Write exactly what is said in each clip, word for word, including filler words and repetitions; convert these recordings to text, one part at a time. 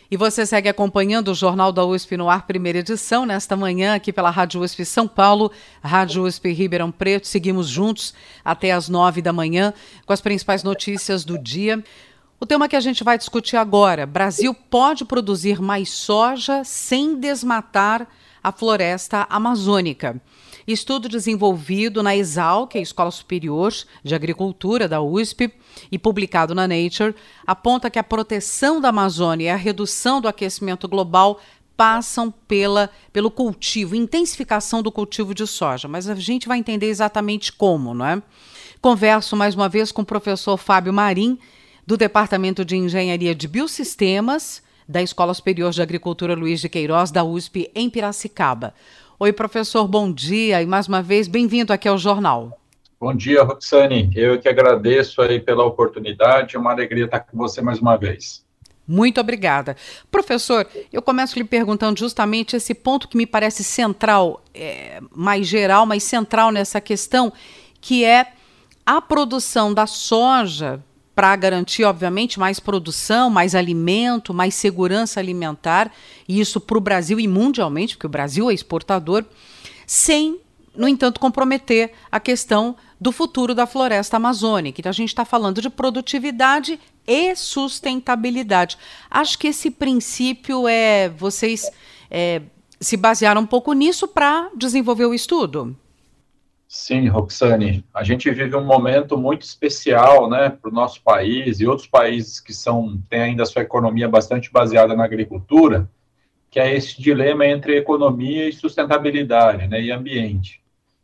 E você segue acompanhando o Jornal da U S P no ar, primeira edição, nesta manhã, aqui pela Rádio U S P São Paulo, Rádio U S P Ribeirão Preto. Seguimos juntos até às nove da manhã com as principais notícias do dia. O tema que a gente vai discutir agora: Brasil pode produzir mais soja sem desmatar a floresta amazônica. Estudo desenvolvido na ESAL, que é a Escola Superior de Agricultura da U S P, e publicado na Nature, aponta que a proteção da Amazônia e a redução do aquecimento global passam pela, pelo cultivo, intensificação do cultivo de soja. Mas a gente vai entender exatamente como, não é? Converso mais uma vez com o professor Fábio Marim, do Departamento de Engenharia de Biosistemas, da Escola Superior de Agricultura Luiz de Queiroz, da U S P, em Piracicaba. Oi, professor, bom dia e mais uma vez bem-vindo aqui ao Jornal. Bom dia, Roxane. Eu que agradeço aí pela oportunidade, é uma alegria estar com você mais uma vez. Muito obrigada. Professor, eu começo lhe perguntando justamente esse ponto que me parece central, é, mais geral, mas central nessa questão, que é a produção da soja para garantir, obviamente, mais produção, mais alimento, mais segurança alimentar, e isso para o Brasil e mundialmente, porque o Brasil é exportador, sem, no entanto, comprometer a questão do futuro da floresta amazônica. Então, a gente está falando de produtividade e sustentabilidade. Acho que esse princípio é, vocês é, se basearam um pouco nisso para desenvolver o estudo. Sim, Roxane, a gente vive um momento muito especial, né, para o nosso país e outros países que são, têm ainda a sua economia bastante baseada na agricultura, que é esse dilema entre economia e sustentabilidade, né, e ambiente.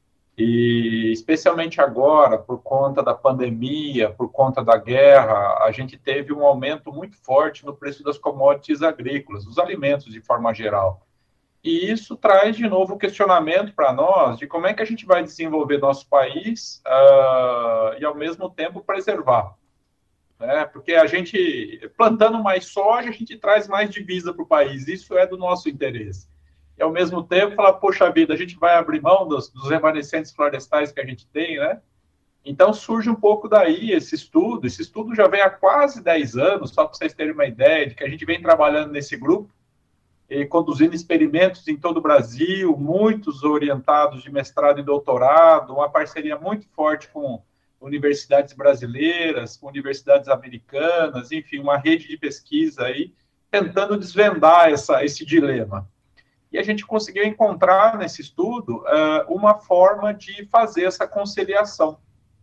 E especialmente agora, por conta da pandemia, por conta da guerra, a gente teve um aumento muito forte no preço das commodities agrícolas, dos alimentos de forma geral. E isso traz, de novo, o questionamento para nós de como é que a gente vai desenvolver nosso país uh, e, ao mesmo tempo, preservar. Né? Porque a gente, plantando mais soja, a gente traz mais divisa para o país. Isso é do nosso interesse. E, ao mesmo tempo, falar, poxa vida, a gente vai abrir mão dos, dos remanescentes florestais que a gente tem, né? Então, surge um pouco daí esse estudo. Esse estudo já vem há quase dez anos, só para vocês terem uma ideia de que a gente vem trabalhando nesse grupo, e conduzindo experimentos em todo o Brasil, muitos orientados de mestrado e doutorado, uma parceria muito forte com universidades brasileiras, com universidades americanas, enfim, uma rede de pesquisa aí, tentando desvendar essa, esse dilema. E a gente conseguiu encontrar nesse estudo uh, uma forma de fazer essa conciliação.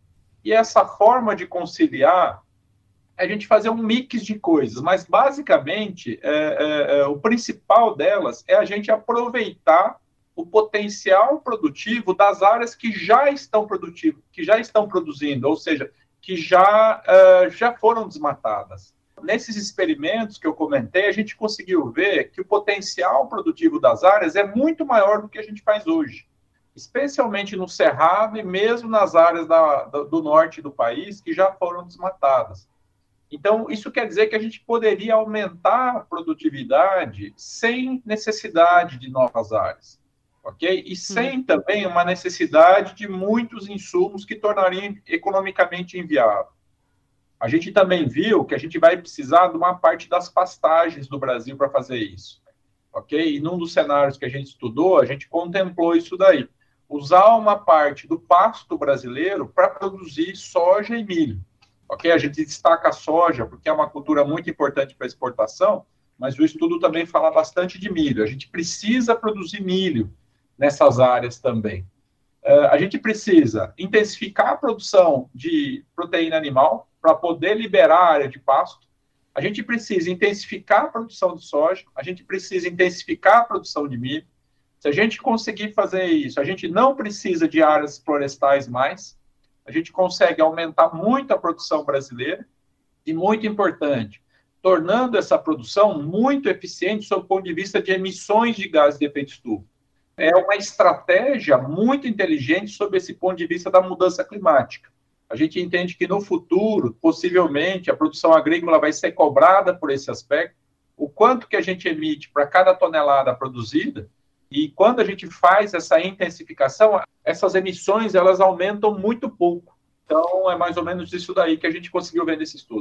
E essa forma de conciliar a gente fazer um mix de coisas, mas basicamente é, é, é, o principal delas é a gente aproveitar o potencial produtivo das áreas que já estão produtivas, que já estão produzindo, ou seja, que já, uh, já foram desmatadas. Nesses experimentos que eu comentei, a gente conseguiu ver que o potencial produtivo das áreas é muito maior do que a gente faz hoje, especialmente no Cerrado e mesmo nas áreas da, do, do norte do país que já foram desmatadas. Então, isso quer dizer que a gente poderia aumentar a produtividade sem necessidade de novas áreas, ok? E sem também uma necessidade de muitos insumos que tornariam economicamente inviável. A gente também viu que a gente vai precisar de uma parte das pastagens do Brasil para fazer isso, ok? E num dos cenários que a gente estudou, a gente contemplou isso daí. Usar uma parte do pasto brasileiro para produzir soja e milho. Ok, a gente destaca a soja porque é uma cultura muito importante para exportação, mas o estudo também fala bastante de milho. A gente precisa produzir milho nessas áreas também. Uh, a gente precisa intensificar a produção de proteína animal para poder liberar a área de pasto. A gente precisa intensificar a produção de soja. A gente precisa intensificar a produção de milho. Se a gente conseguir fazer isso, a gente não precisa de áreas florestais mais. A gente consegue aumentar muito a produção brasileira e, muito importante, tornando essa produção muito eficiente sob o ponto de vista de emissões de gases de efeito estufa. É uma estratégia muito inteligente sob esse ponto de vista da mudança climática. A gente entende que, no futuro, possivelmente, a produção agrícola vai ser cobrada por esse aspecto, o quanto que a gente emite para cada tonelada produzida. E quando a gente faz essa intensificação, essas emissões elas aumentam muito pouco. Então, é mais ou menos isso daí que a gente conseguiu ver nesse estudo.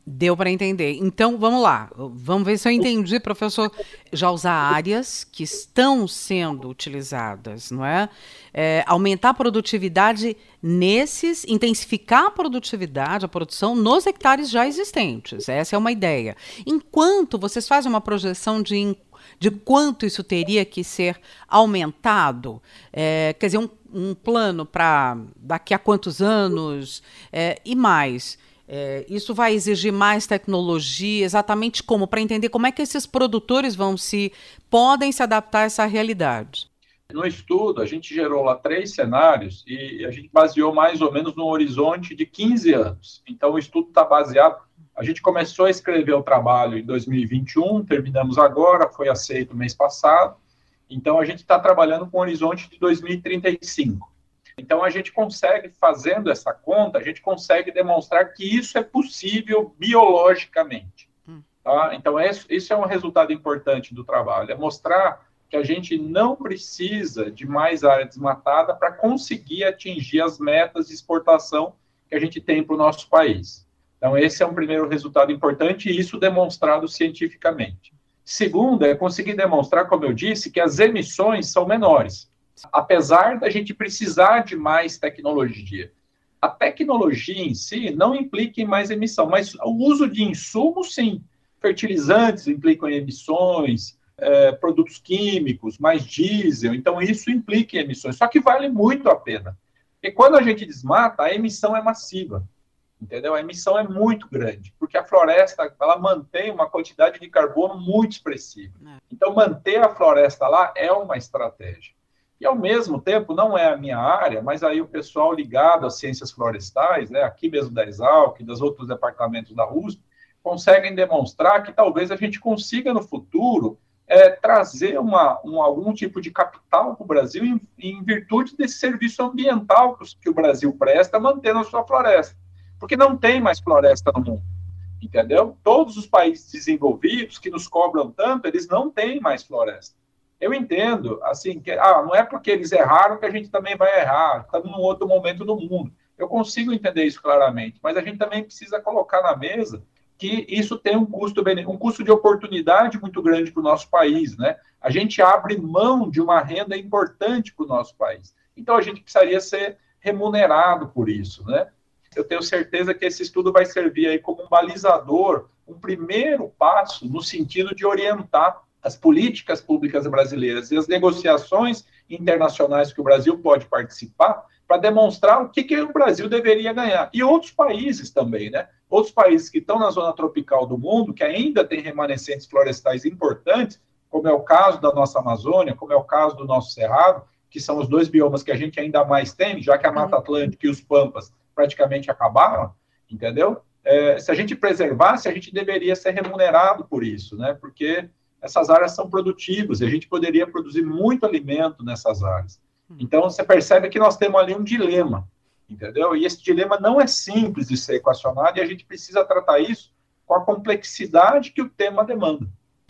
Deu para entender. Então, vamos lá. Vamos ver se eu entendi, professor. Já usar áreas que estão sendo utilizadas, não é? É, aumentar a produtividade nesses, intensificar a produtividade, a produção nos hectares já existentes. Essa é uma ideia. Enquanto vocês fazem uma projeção de, de quanto isso teria que ser aumentado, é, quer dizer, um, um plano para daqui a quantos anos é, e mais. É, isso vai exigir mais tecnologia, exatamente como? Para entender como é que esses produtores vão se, podem se adaptar a essa realidade. No estudo, a gente gerou lá três cenários e a gente baseou mais ou menos num horizonte de quinze anos. Então, o estudo está baseado... A gente começou a escrever o trabalho em dois mil e vinte e um, terminamos agora, foi aceito mês passado. Então, a gente está trabalhando com um horizonte de dois mil e trinta e cinco. Então, a gente consegue, fazendo essa conta, a gente consegue demonstrar que isso é possível biologicamente. Tá? Então, isso é um resultado importante do trabalho, é mostrar que a gente não precisa de mais área desmatada para conseguir atingir as metas de exportação que a gente tem para o nosso país. Então, esse é um primeiro resultado importante e isso demonstrado cientificamente. Segundo, é conseguir demonstrar, como eu disse, que as emissões são menores. Apesar da gente precisar de mais tecnologia. A tecnologia em si não implica em mais emissão, mas o uso de insumos, sim. Fertilizantes implicam em emissões, é, produtos químicos, mais diesel, então isso implica em emissões, só que vale muito a pena. Porque quando a gente desmata, a emissão é massiva, entendeu? A emissão é muito grande, porque a floresta, ela mantém uma quantidade de carbono muito expressiva. Então, manter a floresta lá é uma estratégia. E, ao mesmo tempo, não é a minha área, mas aí o pessoal ligado às ciências florestais, né, aqui mesmo da Exalc, dos outros departamentos da U S P, conseguem demonstrar que talvez a gente consiga, no futuro, é, trazer uma, um, algum tipo de capital para o Brasil em, em virtude desse serviço ambiental que o Brasil presta, mantendo a sua floresta. Porque não tem mais floresta no mundo, entendeu? Todos os países desenvolvidos que nos cobram tanto, eles não têm mais floresta. Eu entendo, assim, que ah, não é porque eles erraram que a gente também vai errar, estamos num outro momento do mundo. Eu consigo entender isso claramente, mas a gente também precisa colocar na mesa que isso tem um custo, um custo de oportunidade muito grande para o nosso país, né? A gente abre mão de uma renda importante para o nosso país. Então, a gente precisaria ser remunerado por isso, né? Eu tenho certeza que esse estudo vai servir aí como um balizador, um primeiro passo no sentido de orientar as políticas públicas brasileiras e as negociações internacionais que o Brasil pode participar para demonstrar o que, que o Brasil deveria ganhar. E outros países também, né? Outros países que estão na zona tropical do mundo, que ainda têm remanescentes florestais importantes, como é o caso da nossa Amazônia, como é o caso do nosso Cerrado, que são os dois biomas que a gente ainda mais tem, já que a Mata Atlântica e os Pampas praticamente acabaram, entendeu? É, se a gente preservasse, a gente deveria ser remunerado por isso, né? Porque essas áreas são produtivas e a gente poderia produzir muito alimento nessas áreas. Então, você percebe que nós temos ali um dilema, entendeu? E esse dilema não é simples de ser equacionado e a gente precisa tratar isso com a complexidade que o tema demanda.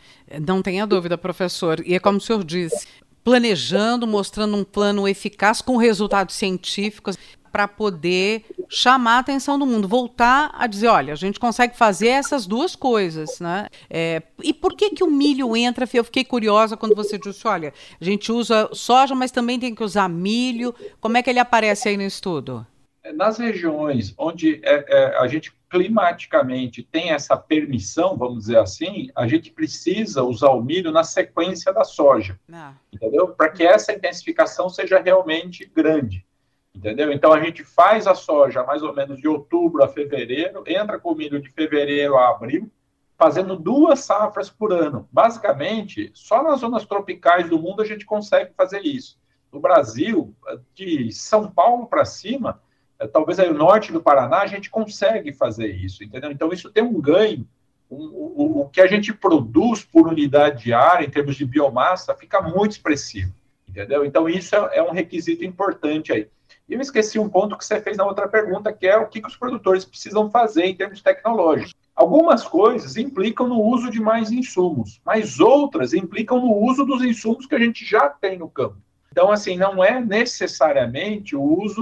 Não tenha dúvida, professor. E é como o senhor disse, planejando, mostrando um plano eficaz com resultados científicos para poder chamar a atenção do mundo, voltar a dizer, olha, a gente consegue fazer essas duas coisas, né? É, e por que que o milho entra? Eu fiquei curiosa quando você disse, olha, a gente usa soja, mas também tem que usar milho. Como é que ele aparece aí no estudo? Nas regiões onde é, é, a gente climaticamente tem essa permissão, vamos dizer assim, a gente precisa usar o milho na sequência da soja, ah. entendeu? Para que essa intensificação seja realmente grande. Entendeu? Então, a gente faz a soja mais ou menos de outubro a fevereiro, entra com o milho de fevereiro a abril, fazendo duas safras por ano. Basicamente, só nas zonas tropicais do mundo a gente consegue fazer isso. No Brasil, de São Paulo para cima, talvez aí o norte do Paraná, a gente consegue fazer isso, entendeu? Então, isso tem um ganho. O, o, o que a gente produz por unidade diária, em termos de biomassa, fica muito expressivo, entendeu? Então, isso é, é um requisito importante aí. E eu esqueci um ponto que você fez na outra pergunta, que é o que, que os produtores precisam fazer em termos tecnológicos. Algumas coisas implicam no uso de mais insumos, mas outras implicam no uso dos insumos que a gente já tem no campo. Então, assim, não é necessariamente o uso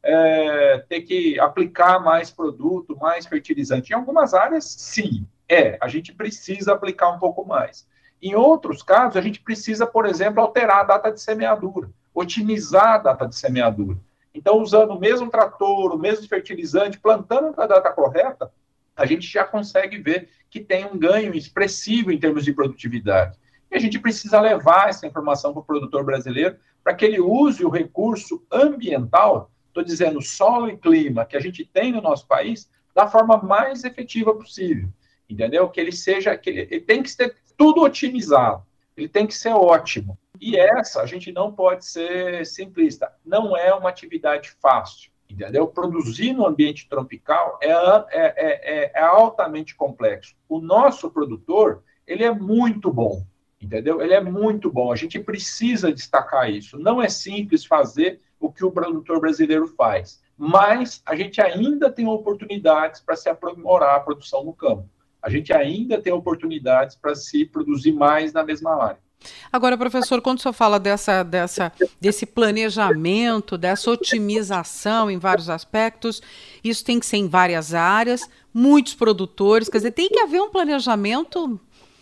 é, ter que aplicar mais produto, mais fertilizante. Em algumas áreas, sim, é, a gente precisa aplicar um pouco mais. Em outros casos, a gente precisa, por exemplo, alterar a data de semeadura, otimizar a data de semeadura. Então, usando o mesmo trator, o mesmo fertilizante, plantando na data correta, a gente já consegue ver que tem um ganho expressivo em termos de produtividade. E a gente precisa levar essa informação para o produtor brasileiro para que ele use o recurso ambiental, estou dizendo solo e clima, que a gente tem no nosso país, da forma mais efetiva possível. Entendeu? Que ele seja, que ele, ele tem que ser tudo otimizado, ele tem que ser ótimo. E essa, a gente não pode ser simplista, não é uma atividade fácil, entendeu? Produzir no ambiente tropical é, é, é, é altamente complexo. O nosso produtor, ele é muito bom, entendeu? Ele é muito bom, a gente precisa destacar isso. Não é simples fazer o que o produtor brasileiro faz, mas a gente ainda tem oportunidades para se aprimorar a produção no campo. A gente ainda tem oportunidades para se produzir mais na mesma área. Agora, professor, quando o senhor fala dessa, dessa, desse planejamento, dessa otimização em vários aspectos, isso tem que ser em várias áreas, muitos produtores, quer dizer, tem que haver um planejamento,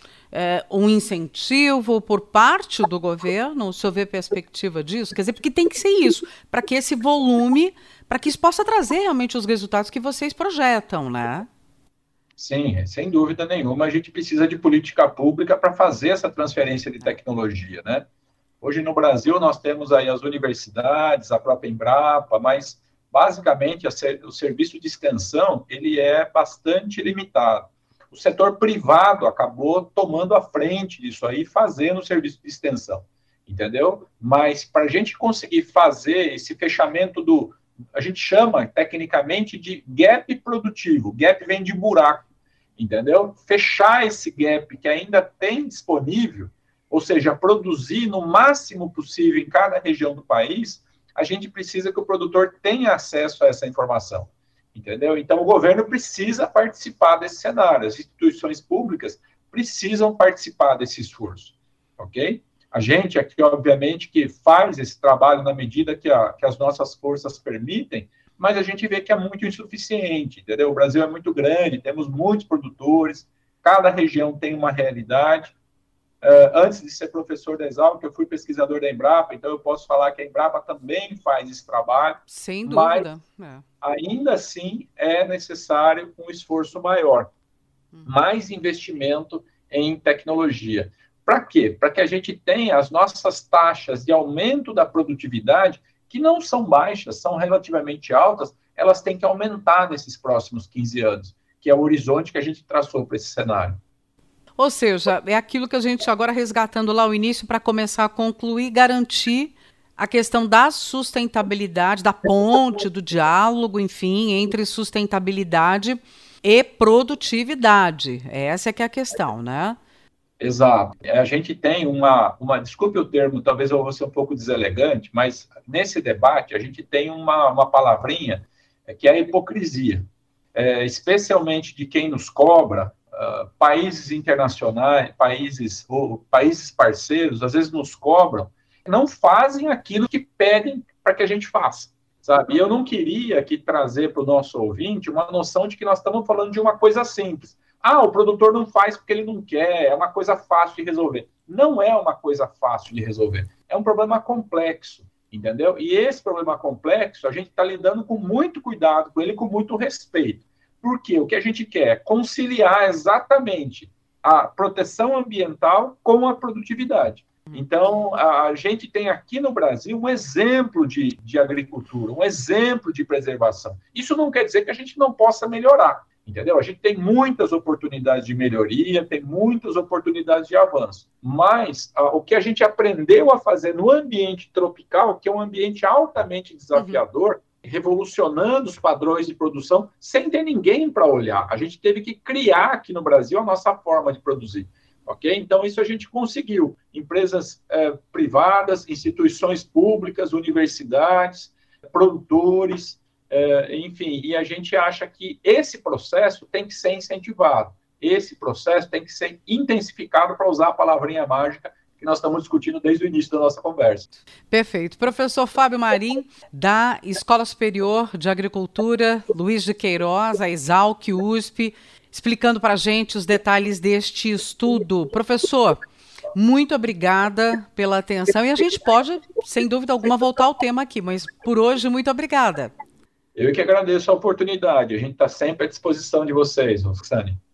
é, um incentivo por parte do governo, o senhor vê perspectiva disso? Quer dizer, porque tem que ser isso, para que esse volume, para que isso possa trazer realmente os resultados que vocês projetam, né? Sim, sem dúvida nenhuma, a gente precisa de política pública para fazer essa transferência de tecnologia, né? Hoje no Brasil nós temos aí as universidades, a própria Embrapa, mas basicamente o serviço de extensão ele é bastante limitado. O setor privado acabou tomando a frente disso aí, fazendo o serviço de extensão, entendeu? Mas para a gente conseguir fazer esse fechamento do, a gente chama tecnicamente de gap produtivo, gap vem de buraco, entendeu? Fechar esse gap que ainda tem disponível, ou seja, produzir no máximo possível em cada região do país, a gente precisa que o produtor tenha acesso a essa informação, entendeu? Então, o governo precisa participar desse cenário, as instituições públicas precisam participar desse esforço, ok? A gente aqui, obviamente, que faz esse trabalho na medida que, a, que as nossas forças permitem, mas a gente vê que é muito insuficiente, entendeu? O Brasil é muito grande, temos muitos produtores, cada região tem uma realidade. Uh, antes de ser professor da Exalc, eu fui pesquisador da Embrapa, então eu posso falar que a Embrapa também faz esse trabalho. Sem dúvida. Mas, é. ainda assim, é necessário um esforço maior, uhum. mais investimento em tecnologia. Para quê? Para que a gente tenha as nossas taxas de aumento da produtividade, que não são baixas, são relativamente altas, elas têm que aumentar nesses próximos quinze anos, que é o horizonte que a gente traçou para esse cenário. Ou seja, é aquilo que a gente agora resgatando lá o início para começar a concluir, garantir a questão da sustentabilidade, da ponte, do diálogo, enfim, entre sustentabilidade e produtividade. Essa é que é a questão, né? Exato. A gente tem uma, uma, desculpe o termo, talvez eu vou ser um pouco deselegante, mas nesse debate a gente tem uma, uma palavrinha que é a hipocrisia, é, especialmente de quem nos cobra, uh, países internacionais, países, ou países parceiros, às vezes nos cobram, não fazem aquilo que pedem para que a gente faça, sabe? E eu não queria aqui trazer para o nosso ouvinte uma noção de que nós estamos falando de uma coisa simples. Ah, o produtor não faz porque ele não quer, é uma coisa fácil de resolver. Não é uma coisa fácil de resolver, é um problema complexo, entendeu? E esse problema complexo, a gente está lidando com muito cuidado com ele, com muito respeito. Porque o que a gente quer é conciliar exatamente a proteção ambiental com a produtividade. Então, a gente tem aqui no Brasil um exemplo de, de agricultura, um exemplo de preservação. Isso não quer dizer que a gente não possa melhorar. Entendeu? A gente tem muitas oportunidades de melhoria, tem muitas oportunidades de avanço, mas a, o que a gente aprendeu a fazer no ambiente tropical, que é um ambiente altamente desafiador, uhum. revolucionando os padrões de produção, sem ter ninguém para olhar. A gente teve que criar aqui no Brasil a nossa forma de produzir. Ok? Então, isso a gente conseguiu. Empresas é, privadas, instituições públicas, universidades, produtores... É, enfim, e a gente acha que esse processo tem que ser incentivado, esse processo tem que ser intensificado, para usar a palavrinha mágica que nós estamos discutindo desde o início da nossa conversa. Perfeito. Professor Fábio Marim, da Escola Superior de Agricultura Luiz de Queiroz, a Exalc U S P, explicando para a gente os detalhes deste estudo. Professor, muito obrigada pela atenção e a gente pode, sem dúvida alguma, voltar ao tema aqui, mas por hoje, muito obrigada. Eu que agradeço a oportunidade, a gente está sempre à disposição de vocês, Roxane.